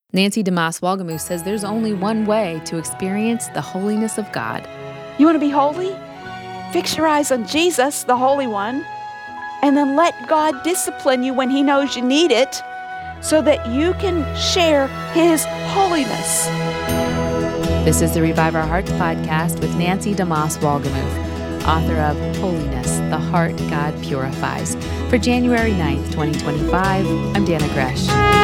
Nancy DeMoss Walgamuth says there's only one way to experience the holiness of God. You want to be holy? Fix your eyes on Jesus, the Holy One, and then let God discipline you when He knows you need it so that you can share His holiness. This is the Revive Our Hearts podcast with Nancy DeMoss Walgamuth, author of Holiness, the Heart God Purifies. For January 9th, 2025, I'm Dana Gresh.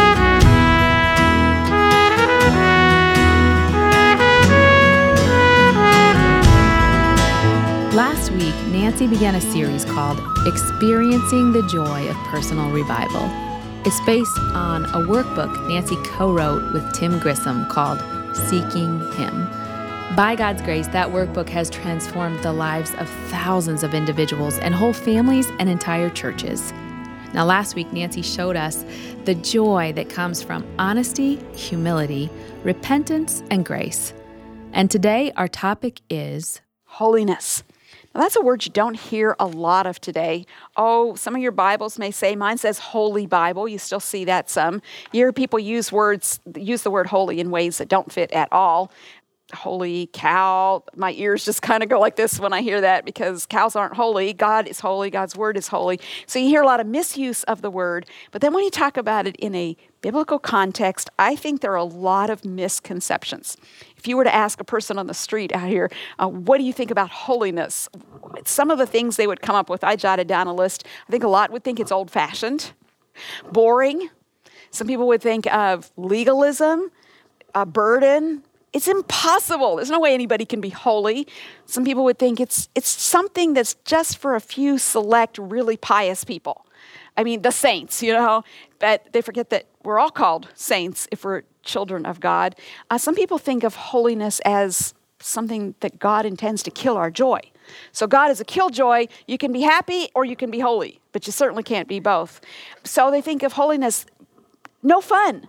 Last week, Nancy began a series called Experiencing the Joy of Personal Revival. It's based on a workbook Nancy co-wrote with Tim Grissom called Seeking Him. By God's grace, that workbook has transformed the lives of thousands of individuals and whole families and entire churches. Now, last week, Nancy showed us the joy that comes from honesty, humility, repentance, and grace. And today, our topic is Holiness. Now, that's a word you don't hear a lot of today. Oh, some of your Bibles may say, mine says Holy Bible. You still see that some. You hear people use the word holy in ways that don't fit at all. Holy cow. My ears just kind of go like this when I hear that because cows aren't holy. God is holy. God's word is holy. So you hear a lot of misuse of the word. But then when you talk about it in a biblical context, I think there are a lot of misconceptions. If you were to ask a person on the street out here, what do you think about holiness? Some of the things they would come up with, I jotted down a list. I think a lot would think it's old-fashioned, boring. Some people would think of legalism, a burden. It's impossible. There's no way anybody can be holy. Some people would think it's something that's just for a few select, really pious people. I mean, the saints, but they forget that we're all called saints if we're children of God. Some people think of holiness as something that God intends to kill our joy. So God is a killjoy. You can be happy or you can be holy, but you certainly can't be both. So they think of holiness, no fun.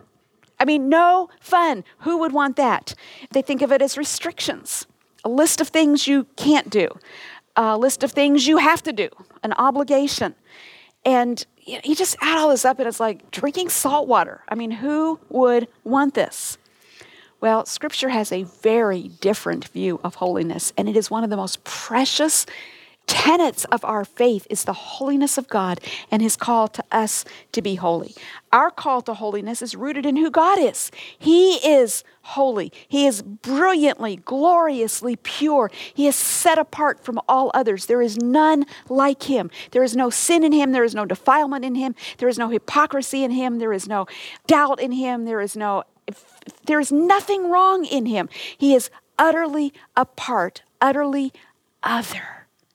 No fun. Who would want that? They think of it as restrictions, a list of things you can't do, a list of things you have to do, an obligation. And you just add all this up and it's like drinking salt water. Who would want this? Well, Scripture has a very different view of holiness, and it is one of the most precious tenets of our faith is the holiness of God and His call to us to be holy. Our call to holiness is rooted in who God is. He is holy. He is brilliantly, gloriously pure. He is set apart from all others. There is none like Him. There is no sin in Him. There is no defilement in Him. There is no hypocrisy in Him. There is no doubt in Him. There is nothing wrong in Him. He is utterly apart, utterly other.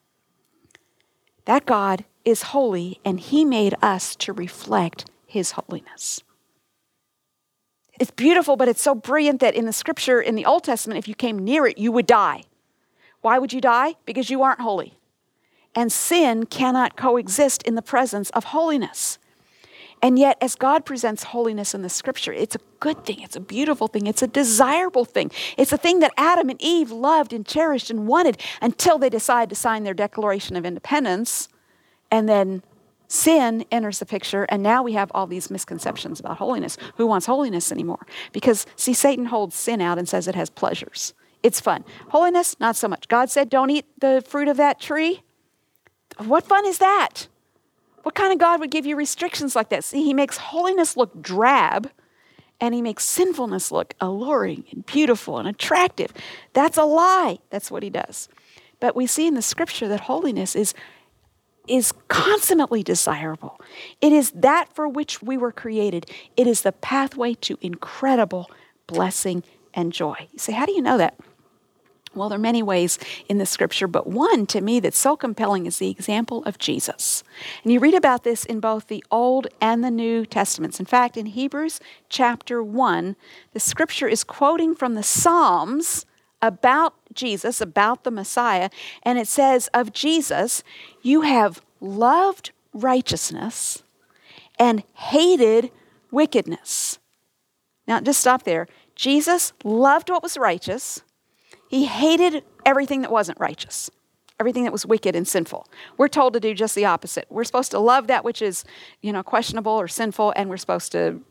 That God is holy, and He made us to reflect His holiness. It's beautiful, but it's so brilliant that in the Scripture, in the Old Testament, if you came near it, you would die. Why would you die? Because you aren't holy. And sin cannot coexist in the presence of holiness. And yet, as God presents holiness in the Scripture, it's a good thing. It's a beautiful thing. It's a desirable thing. It's a thing that Adam and Eve loved and cherished and wanted until they decide to sign their Declaration of Independence. And then sin enters the picture, and now we have all these misconceptions about holiness. Who wants holiness anymore? Because, see, Satan holds sin out and says it has pleasures. It's fun. Holiness, not so much. God said, don't eat the fruit of that tree. What fun is that? What kind of God would give you restrictions like that? See, He makes holiness look drab, and He makes sinfulness look alluring and beautiful and attractive. That's a lie. That's what He does. But we see in the Scripture that holiness is consummately desirable. It is that for which we were created. It is the pathway to incredible blessing and joy. You say, how do you know that? Well, there are many ways in the Scripture, but one to me that's so compelling is the example of Jesus. And you read about this in both the Old and the New Testaments. In fact, in Hebrews chapter 1, the Scripture is quoting from the Psalms about Jesus, about the Messiah, and it says of Jesus, you have loved righteousness and hated wickedness. Now, just stop there. Jesus loved what was righteous. He hated everything that wasn't righteous, everything that was wicked and sinful. We're told to do just the opposite. We're supposed to love that which is, questionable or sinful, and we're supposed to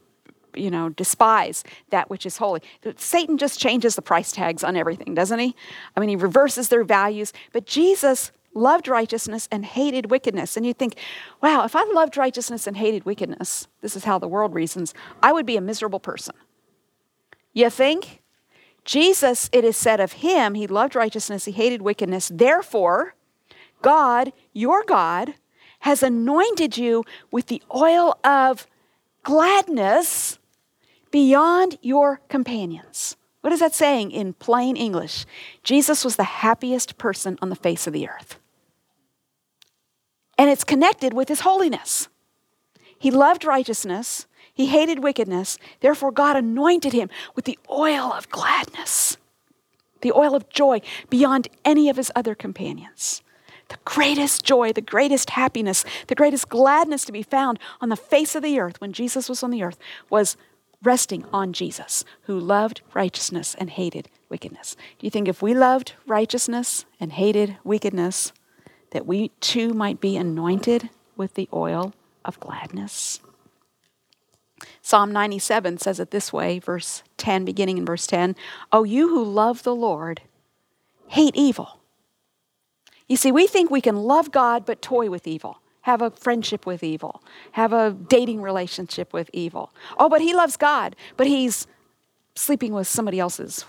despise that which is holy. Satan just changes the price tags on everything, doesn't he? I mean, he reverses their values. But Jesus loved righteousness and hated wickedness. And you think, wow, if I loved righteousness and hated wickedness, this is how the world reasons, I would be a miserable person. You think? Jesus, it is said of him, he loved righteousness, he hated wickedness. Therefore, God, your God, has anointed you with the oil of gladness beyond your companions. What is that saying in plain English? Jesus was the happiest person on the face of the earth. And it's connected with his holiness. He loved righteousness. He hated wickedness. Therefore, God anointed him with the oil of gladness, the oil of joy beyond any of his other companions. The greatest joy, the greatest happiness, the greatest gladness to be found on the face of the earth when Jesus was on the earth was resting on Jesus, who loved righteousness and hated wickedness. Do you think if we loved righteousness and hated wickedness, that we too might be anointed with the oil of gladness? Psalm 97 says it this way, verse 10, beginning in verse 10. "O you who love the Lord, hate evil." You see, we think we can love God but toy with evil, have a friendship with evil, have a dating relationship with evil. Oh, but he loves God, but he's sleeping with somebody else's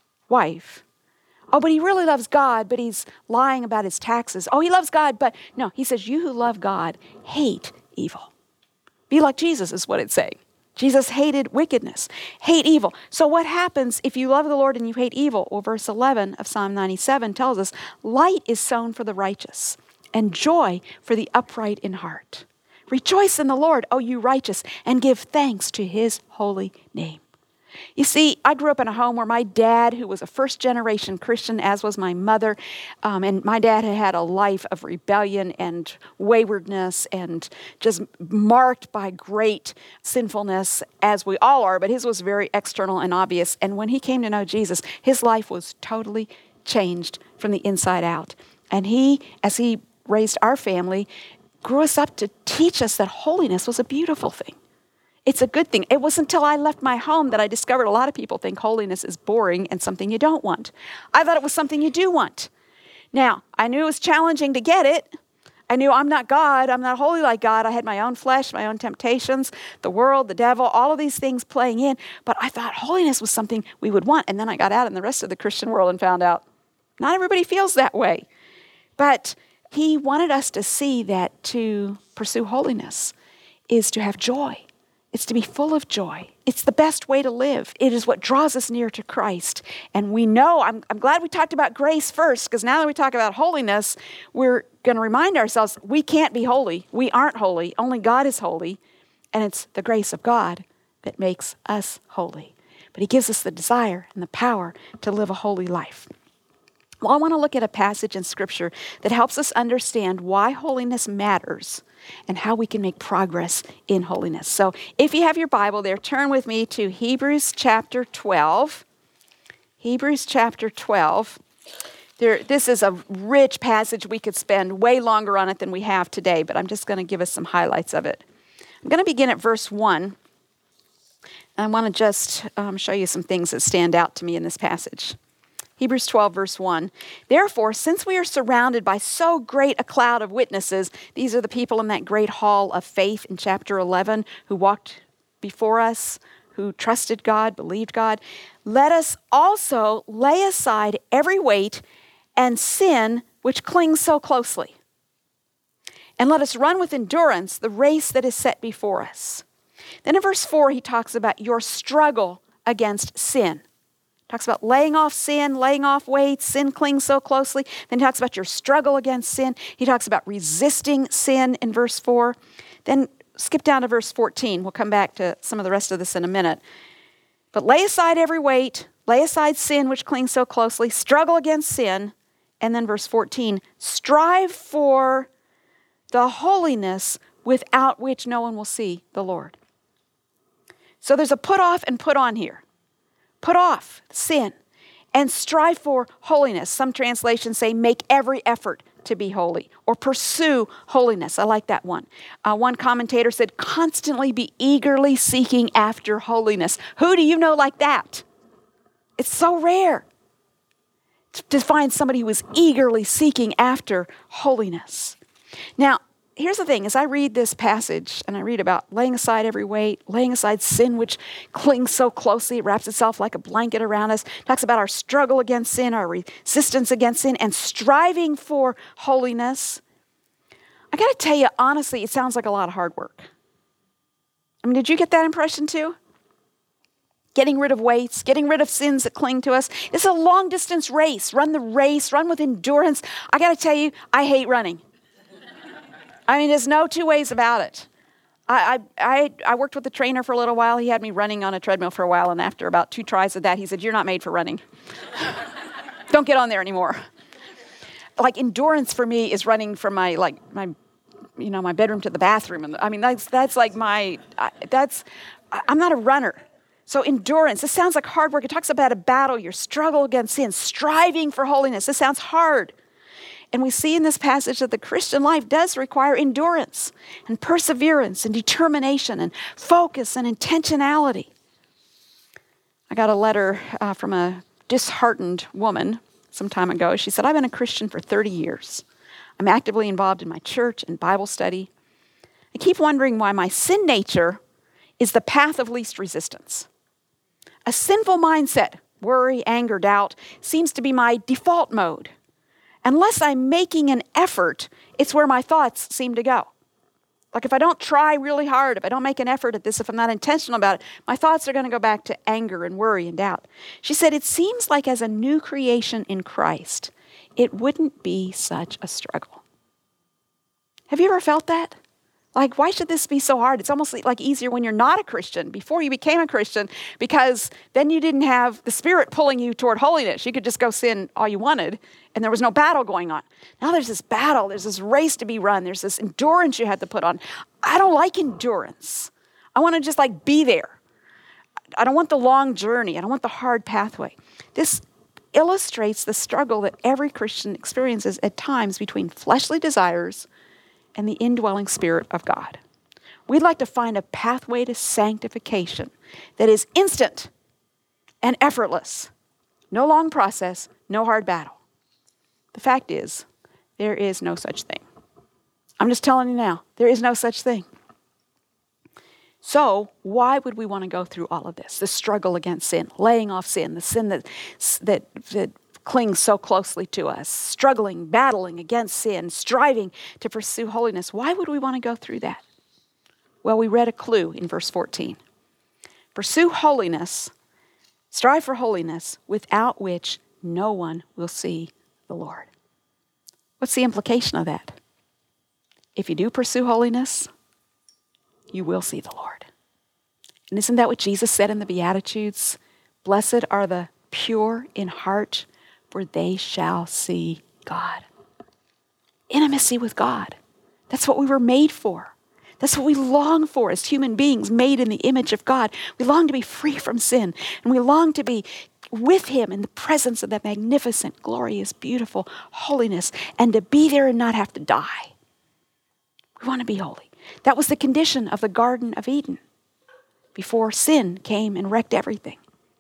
wife. Oh, but he really loves God, but he's lying about his taxes. Oh, he loves God, but no, he says, you who love God, hate evil. Be like Jesus is what it's saying. Jesus hated wickedness, hate evil. So what happens if you love the Lord and you hate evil? Well, verse 11 of Psalm 97 tells us, light is sown for the righteous and joy for the upright in heart. Rejoice in the Lord, O you righteous, and give thanks to his holy name. You see, I grew up in a home where my dad, who was a first-generation Christian, as was my mother, and my dad had had a life of rebellion and waywardness and just marked by great sinfulness, as we all are, but his was very external and obvious. And when he came to know Jesus, his life was totally changed from the inside out. And he, as he raised our family, grew us up to teach us that holiness was a beautiful thing. It's a good thing. It wasn't until I left my home that I discovered a lot of people think holiness is boring and something you don't want. I thought it was something you do want. Now, I knew it was challenging to get it. I knew I'm not God. I'm not holy like God. I had my own flesh, my own temptations, the world, the devil, all of these things playing in. But I thought holiness was something we would want. And then I got out in the rest of the Christian world and found out not everybody feels that way. But he wanted us to see that to pursue holiness is to have joy. It's to be full of joy. It's the best way to live. It is what draws us near to Christ. And we know, I'm glad we talked about grace first, because now that we talk about holiness, we're going to remind ourselves we can't be holy. We aren't holy. Only God is holy. And it's the grace of God that makes us holy. But he gives us the desire and the power to live a holy life. Well, I want to look at a passage in Scripture that helps us understand why holiness matters and how we can make progress in holiness. So if you have your Bible there, turn with me to Hebrews chapter 12. Hebrews chapter 12. This is a rich passage. We could spend way longer on it than we have today, but I'm just going to give us some highlights of it. I'm going to begin at verse 1. I want to just show you some things that stand out to me in this passage. Hebrews 12, verse 1. Therefore, since we are surrounded by so great a cloud of witnesses, these are the people in that great hall of faith in chapter 11 who walked before us, who trusted God, believed God. Let us also lay aside every weight and sin which clings so closely. And let us run with endurance the race that is set before us. Then in verse 4, he talks about your struggle against sin. Talks about laying off sin, laying off weights, sin clings so closely. Then he talks about your struggle against sin. He talks about resisting sin in verse 4. Then skip down to verse 14. We'll come back to some of the rest of this in a minute. But lay aside every weight, lay aside sin which clings so closely, struggle against sin. And then verse 14, strive for the holiness without which no one will see the Lord. So there's a put off and put on here. Put off sin and strive for holiness. Some translations say make every effort to be holy or pursue holiness. I like that one. One commentator said, constantly be eagerly seeking after holiness. Who do you know like that? It's so rare to find somebody who is eagerly seeking after holiness. Now, here's the thing. As I read this passage and I read about laying aside every weight, laying aside sin which clings so closely, it wraps itself like a blanket around us, talks about our struggle against sin, our resistance against sin, and striving for holiness. I got to tell you, honestly, it sounds like a lot of hard work. I mean, did you get that impression too? Getting rid of weights, getting rid of sins that cling to us. It's a long distance race. Run the race, run with endurance. I got to tell you, I hate running. I mean, there's no two ways about it. I worked with a trainer for a little while. He had me running on a treadmill for a while, and after about 2 tries of that, he said, "You're not made for running. Don't get on there anymore." Like endurance for me is running from my bedroom to the bathroom, and I mean that's like I'm not a runner. So endurance, this sounds like hard work. It talks about a battle, your struggle against sin, striving for holiness. This sounds hard. And we see in this passage that the Christian life does require endurance and perseverance and determination and focus and intentionality. I got a letter from a disheartened woman some time ago. She said, "I've been a Christian for 30 years. I'm actively involved in my church and Bible study. I keep wondering why my sin nature is the path of least resistance. A sinful mindset, worry, anger, doubt, seems to be my default mode. Unless I'm making an effort, it's where my thoughts seem to go. Like if I don't try really hard, if I don't make an effort at this, if I'm not intentional about it, my thoughts are going to go back to anger and worry and doubt." She said, "It seems like as a new creation in Christ, it wouldn't be such a struggle." Have you ever felt that? Like, why should this be so hard? It's almost like easier when you're not a Christian, before you became a Christian, because then you didn't have the Spirit pulling you toward holiness. You could just go sin all you wanted, and there was no battle going on. Now there's this battle. There's this race to be run. There's this endurance you have to put on. I don't like endurance. I want to just be there. I don't want the long journey. I don't want the hard pathway. This illustrates the struggle that every Christian experiences at times between fleshly desires and the indwelling Spirit of God. We'd like to find a pathway to sanctification that is instant and effortless. No long process, no hard battle. The fact is, there is no such thing. I'm just telling you now, there is no such thing. So, why would we want to go through all of this? The struggle against sin, laying off sin, the sin that clings so closely to us, struggling, battling against sin, striving to pursue holiness. Why would we want to go through that? Well, we read a clue in verse 14. Pursue holiness, strive for holiness, without which no one will see the Lord. What's the implication of that? If you do pursue holiness, you will see the Lord. And isn't that what Jesus said in the Beatitudes? Blessed are the pure in heart, for they shall see God. Intimacy with God. That's what we were made for. That's what we long for as human beings made in the image of God. We long to be free from sin, and we long to be with Him in the presence of that magnificent, glorious, beautiful holiness, and to be there and not have to die. We want to be holy. That was the condition of the Garden of Eden before sin came and wrecked everything.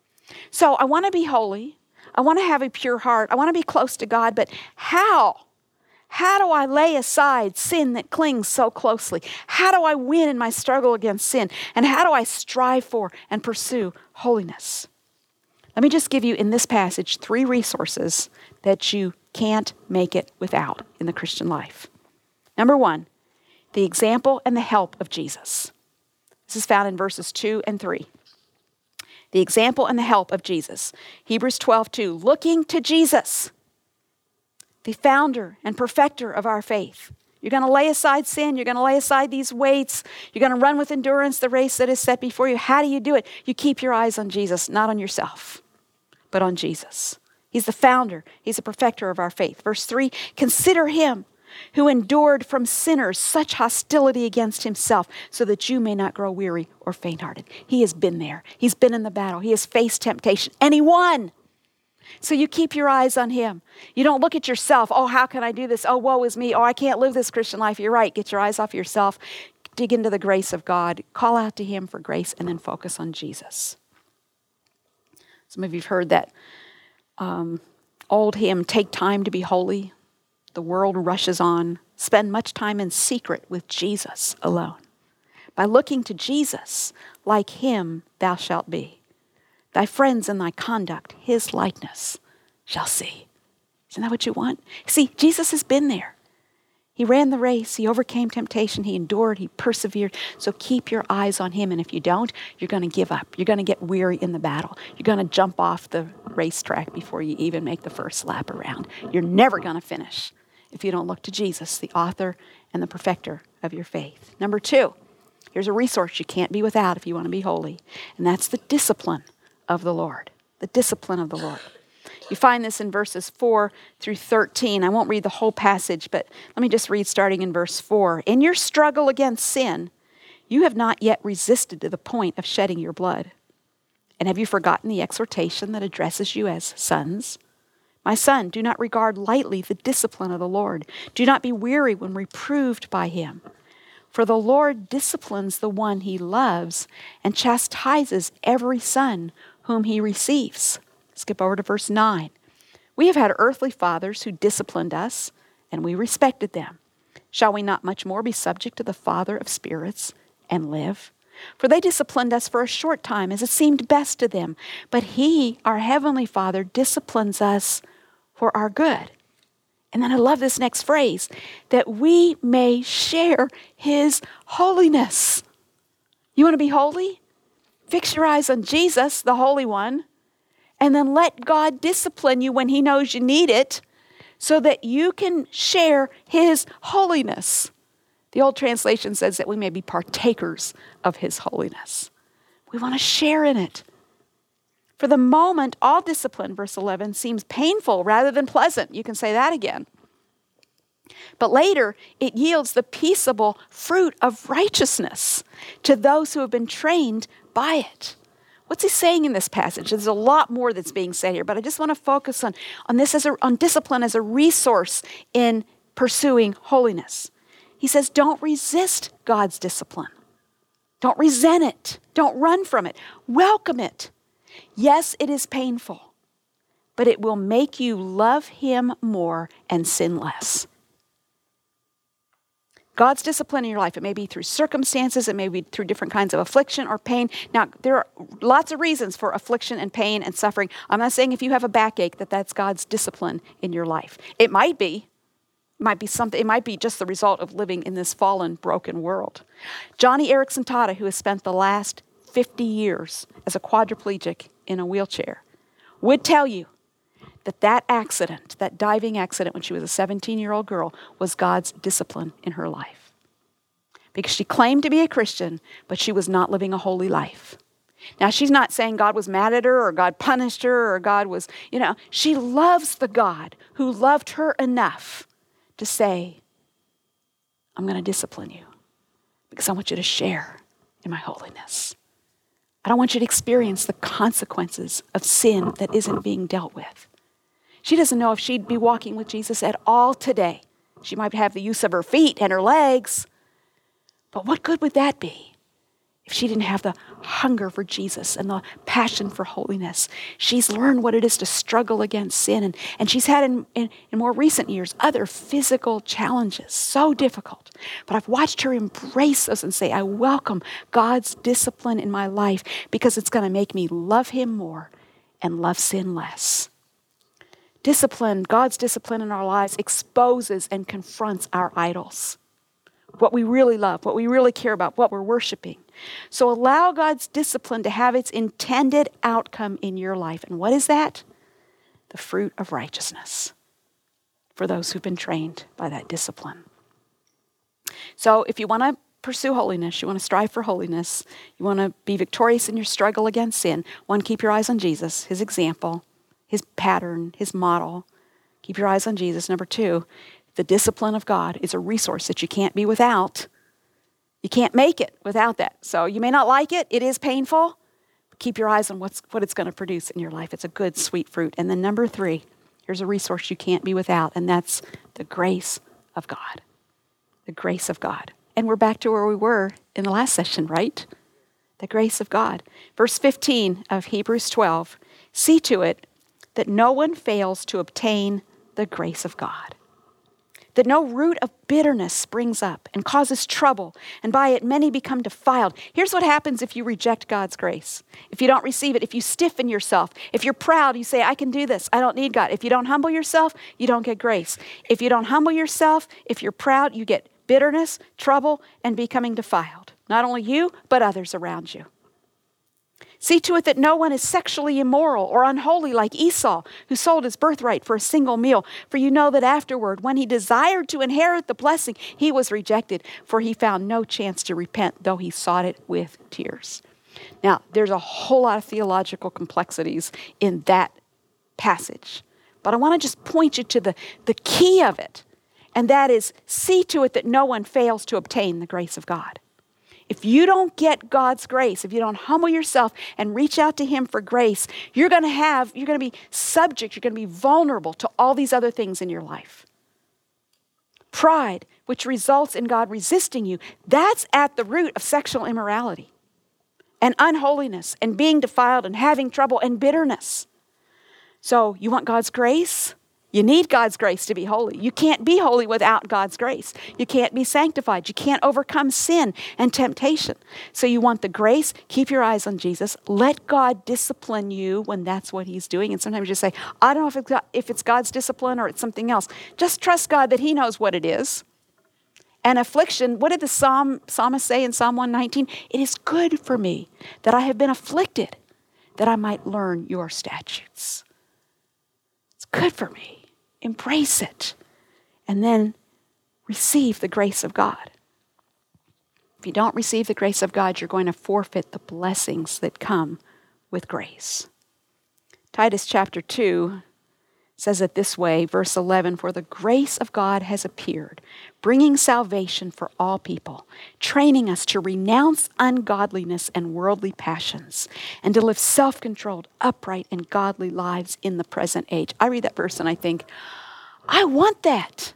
So I want to be holy. I want to have a pure heart. I want to be close to God, but how? How do I lay aside sin that clings so closely? How do I win in my struggle against sin? And how do I strive for and pursue holiness? Let me just give you in this passage 3 resources that you can't make it without in the Christian life. Number 1, the example and the help of Jesus. This is found in verses 2 and 3. The example and the help of Jesus. Hebrews 12:2, looking to Jesus, the founder and perfecter of our faith. You're going to lay aside sin. You're going to lay aside these weights. You're going to run with endurance the race that is set before you. How do you do it? You keep your eyes on Jesus, not on yourself, but on Jesus. He's the founder. He's the perfecter of our faith. Verse 3, consider Him who endured from sinners such hostility against Himself, so that you may not grow weary or faint-hearted. He has been there. He's been in the battle. He has faced temptation, and He won. So you keep your eyes on him. You don't look at yourself. Oh, how can I do this? Oh, woe is me. Oh, I can't live this Christian life. You're right. Get your eyes off yourself. Dig into the grace of God. Call out to him for grace and then focus on Jesus. Some of you have heard that old hymn, Take Time to Be Holy. The world rushes on. Spend much time in secret with Jesus alone. By looking to Jesus, like him thou shalt be. Thy friends and thy conduct, his likeness shall see. Isn't that what you want? See, Jesus has been there. He ran the race. He overcame temptation. He endured. He persevered. So keep your eyes on him. And if you don't, you're going to give up. You're going to get weary in the battle. You're going to jump off the racetrack before you even make the first lap around. You're never going to finish if you don't look to Jesus, the author and the perfecter of your faith. Number 2, here's a resource you can't be without if you want to be holy. And that's the discipline of the Lord. The discipline of the Lord. You find this in verses 4 through 13. I won't read the whole passage, but let me just read starting in verse 4. In your struggle against sin, you have not yet resisted to the point of shedding your blood. And have you forgotten the exhortation that addresses you as sons? My son, do not regard lightly the discipline of the Lord. Do not be weary when reproved by him. For the Lord disciplines the one he loves and chastises every son whom he receives. Skip over to verse 9. We have had earthly fathers who disciplined us, and we respected them. Shall we not much more be subject to the Father of spirits and live? For they disciplined us for a short time, as it seemed best to them. But he, our heavenly Father, disciplines us for our good. And then I love this next phrase, that we may share his holiness. You want to be holy? Fix your eyes on Jesus, the Holy One, and then let God discipline you when he knows you need it so that you can share his holiness. The old translation says that we may be partakers of his holiness. We want to share in it. For the moment, all discipline, verse 11, seems painful rather than pleasant. You can say that again. But later, it yields the peaceable fruit of righteousness to those who have been trained by it. What's he saying in this passage? There's a lot more that's being said here, but I just want to focus on this on discipline as a resource in pursuing holiness. He says, don't resist God's discipline. Don't resent it. Don't run from it. Welcome it. Yes, it is painful, but it will make you love him more and sin less. God's discipline in your life, it may be through circumstances, it may be through different kinds of affliction or pain. Now, there are lots of reasons for affliction and pain and suffering. I'm not saying if you have a backache that that's God's discipline in your life. It might be. It might be just the result of living in this fallen, broken world. Johnny Erickson Tata, who has spent the last 50 years as a quadriplegic in a wheelchair, would tell you that accident, that diving accident when she was a 17-year-old girl, was God's discipline in her life. Because she claimed to be a Christian, but she was not living a holy life. Now, she's not saying God was mad at her or God punished her or God was, she loves the God who loved her enough to say, I'm going to discipline you because I want you to share in my holiness. I don't want you to experience the consequences of sin that isn't being dealt with. She doesn't know if she'd be walking with Jesus at all today. She might have the use of her feet and her legs, but what good would that be if she didn't have the hunger for Jesus and the passion for holiness? She's learned what it is to struggle against sin, and she's had in more recent years other physical challenges, so difficult. But I've watched her embrace those and say, I welcome God's discipline in my life because it's going to make me love him more and love sin less. Discipline, God's discipline in our lives exposes and confronts our idols. What we really love, what we really care about, what we're worshiping. So allow God's discipline to have its intended outcome in your life. And what is that? The fruit of righteousness for those who've been trained by that discipline. So if you want to pursue holiness, you want to strive for holiness, you want to be victorious in your struggle against sin, one, keep your eyes on Jesus, his example, his pattern, his model. Keep your eyes on Jesus. Number 2, the discipline of God is a resource that you can't be without. You can't make it without that. So you may not like it. It is painful, Keep your eyes on what it's going to produce in your life. It's a good, sweet fruit. And then number 3, here's a resource you can't be without, and that's the grace of God. The grace of God. And we're back to where we were in the last session, right? The grace of God. Verse 15 of Hebrews 12, see to it that no one fails to obtain the grace of God, that no root of bitterness springs up and causes trouble, and by it many become defiled. Here's what happens if you reject God's grace. If you don't receive it, if you stiffen yourself, if you're proud, you say, I can do this, I don't need God. If you don't humble yourself, you don't get grace. If you don't humble yourself, if you're proud, you get bitterness, trouble, and becoming defiled. Not only you, but others around you. See to it that no one is sexually immoral or unholy like Esau, who sold his birthright for a single meal. For you know that afterward, when he desired to inherit the blessing, he was rejected, for he found no chance to repent, though he sought it with tears. Now, there's a whole lot of theological complexities in that passage. But I want to just point you to the key of it. And that is, see to it that no one fails to obtain the grace of God. If you don't get God's grace, if you don't humble yourself and reach out to Him for grace, you're going to be subject, you're going to be vulnerable to all these other things in your life. Pride, which results in God resisting you, that's at the root of sexual immorality and unholiness and being defiled and having trouble and bitterness. So you want God's grace? You need God's grace to be holy. You can't be holy without God's grace. You can't be sanctified. You can't overcome sin and temptation. So you want the grace, keep your eyes on Jesus. Let God discipline you when that's what He's doing. And sometimes you say, I don't know if it's God's discipline or it's something else. Just trust God that He knows what it is. And affliction, what did the psalmist say in Psalm 119? It is good for me that I have been afflicted, that I might learn your statutes. It's good for me. Embrace it, and then receive the grace of God. If you don't receive the grace of God, you're going to forfeit the blessings that come with grace. Titus chapter 2 says it this way, verse 11, for the grace of God has appeared, bringing salvation for all people, training us to renounce ungodliness and worldly passions, and to live self-controlled, upright, and godly lives in the present age. I read that verse and I think, I want that.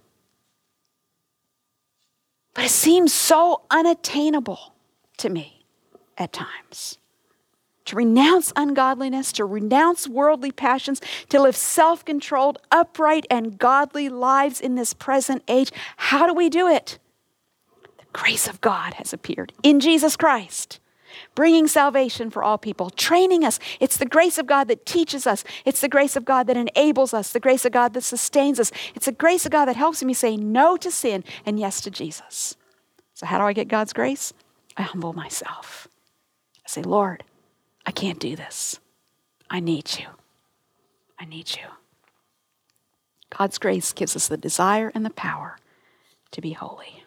But it seems so unattainable to me at times. To renounce ungodliness, to renounce worldly passions, to live self-controlled, upright, and godly lives in this present age. How do we do it? The grace of God has appeared in Jesus Christ, bringing salvation for all people, training us. It's the grace of God that teaches us. It's the grace of God that enables us, the grace of God that sustains us. It's the grace of God that helps me say no to sin and yes to Jesus. So how do I get God's grace? I humble myself. I say, Lord, I can't do this. I need you. I need you. God's grace gives us the desire and the power to be holy.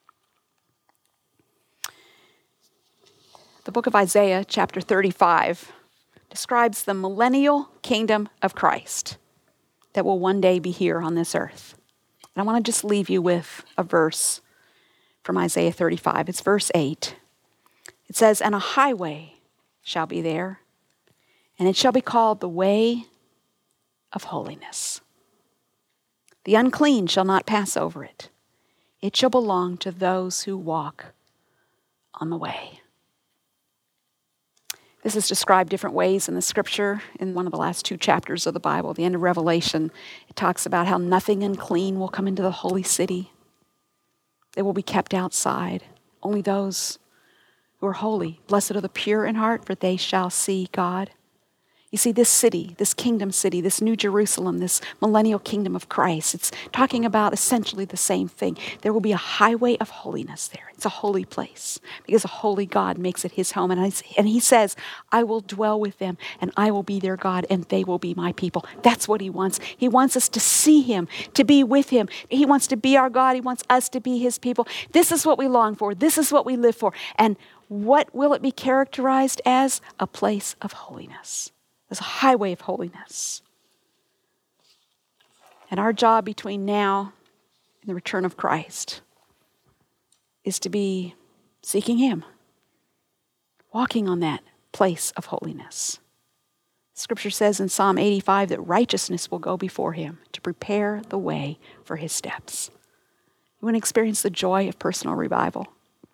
The book of Isaiah, chapter 35, describes the millennial kingdom of Christ that will one day be here on this earth. And I want to just leave you with a verse from Isaiah 35. It's verse 8. It says, and a highway shall be there, and it shall be called the way of holiness. The unclean shall not pass over it. It shall belong to those who walk on the way. This is described different ways in the scripture. In one of the last 2 chapters of the Bible, the end of Revelation, it talks about how nothing unclean will come into the holy city. They will be kept outside. Only those who are holy. Blessed are the pure in heart, for they shall see God. You see, this city, this kingdom city, this New Jerusalem, this millennial kingdom of Christ, it's talking about essentially the same thing. There will be a highway of holiness there. It's a holy place because a holy God makes it His home. And He says, I will dwell with them and I will be their God and they will be my people. That's what He wants. He wants us to see Him, to be with Him. He wants to be our God. He wants us to be His people. This is what we long for. This is what we live for. And what will it be characterized as? A place of holiness. There's a highway of holiness. And our job between now and the return of Christ is to be seeking Him, walking on that place of holiness. Scripture says in Psalm 85 that righteousness will go before him to prepare the way for his steps. You want to experience the joy of personal revival?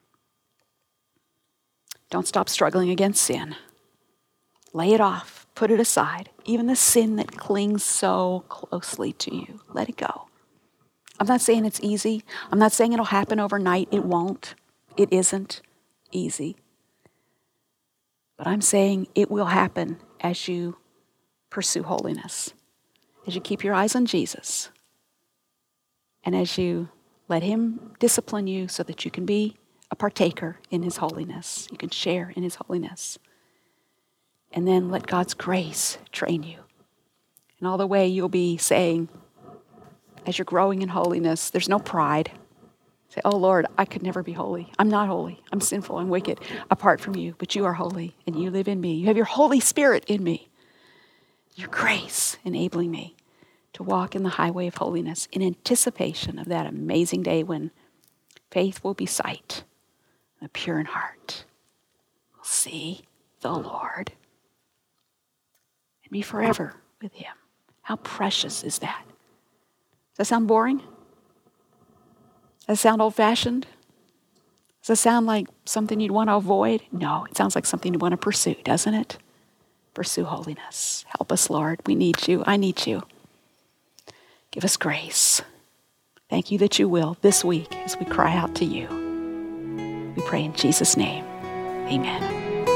Don't stop struggling against sin. Lay it off. Put it aside. Even the sin that clings so closely to you. Let it go. I'm not saying it's easy. I'm not saying it'll happen overnight. It won't. It isn't easy. But I'm saying it will happen as you pursue holiness. As you keep your eyes on Jesus. And as you let him discipline you so that you can be a partaker in his holiness. You can share in his holiness. And then let God's grace train you. And all the way you'll be saying, as you're growing in holiness, there's no pride. Say, oh Lord, I could never be holy. I'm not holy. I'm sinful and wicked apart from you, but you are holy and you live in me. You have your Holy Spirit in me. Your grace enabling me to walk in the highway of holiness in anticipation of that amazing day when faith will be sight, and a pure in heart will see the Lord and be forever with him. How precious is that? Does that sound boring? Does that sound old-fashioned? Does that sound like something you'd want to avoid? No, it sounds like something you want to pursue, doesn't it? Pursue holiness. Help us, Lord. We need you. I need you. Give us grace. Thank you that you will this week as we cry out to you. We pray in Jesus' name. Amen.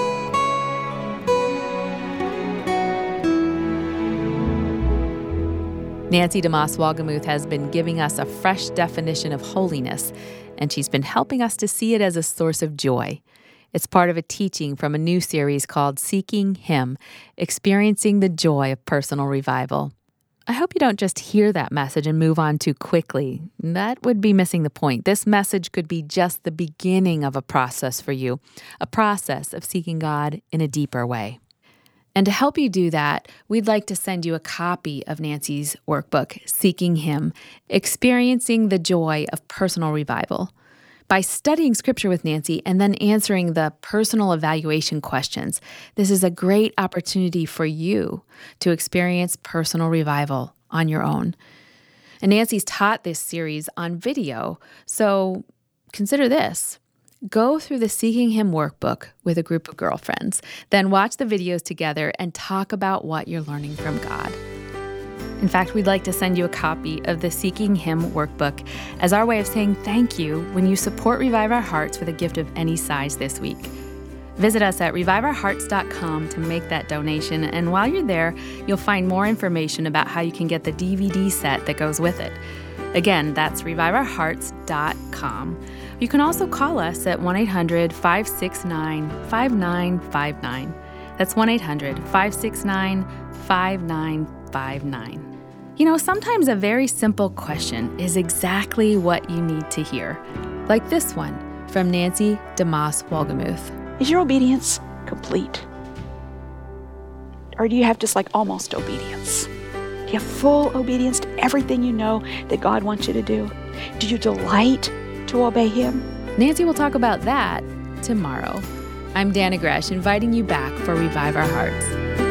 Nancy DeMoss Wolgemuth has been giving us a fresh definition of holiness, and she's been helping us to see it as a source of joy. It's part of a teaching from a new series called Seeking Him, Experiencing the Joy of Personal Revival. I hope you don't just hear that message and move on too quickly. That would be missing the point. This message could be just the beginning of a process for you, a process of seeking God in a deeper way. And to help you do that, we'd like to send you a copy of Nancy's workbook, Seeking Him, Experiencing the Joy of Personal Revival. By studying Scripture with Nancy and then answering the personal evaluation questions, this is a great opportunity for you to experience personal revival on your own. And Nancy's taught this series on video, so consider this. Go through the Seeking Him workbook with a group of girlfriends, then watch the videos together and talk about what you're learning from God. In fact, we'd like to send you a copy of the Seeking Him workbook as our way of saying thank you when you support Revive Our Hearts with a gift of any size this week. Visit us at reviveourhearts.com to make that donation, and while you're there, you'll find more information about how you can get the DVD set that goes with it. Again, that's reviveourhearts.com. You can also call us at 1-800-569-5959. That's 1-800-569-5959. You know, sometimes a very simple question is exactly what you need to hear. Like this one from Nancy DeMoss Wolgemuth. Is your obedience complete? Or do you have just like almost obedience? Do you have full obedience to everything you know that God wants you to do? Do you delight to obey Him? Nancy will talk about that tomorrow. I'm Dana Gresh, inviting you back for Revive Our Hearts.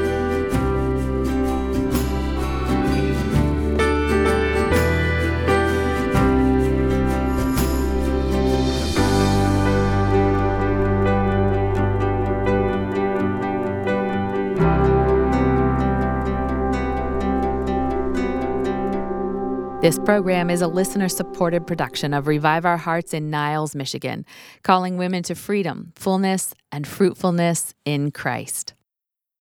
This program is a listener-supported production of Revive Our Hearts in Niles, Michigan, calling women to freedom, fullness, and fruitfulness in Christ.